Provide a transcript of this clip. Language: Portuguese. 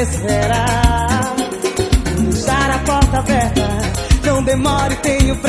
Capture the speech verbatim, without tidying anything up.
esperar. Deixar a porta aberta, não demore, tenho pressa.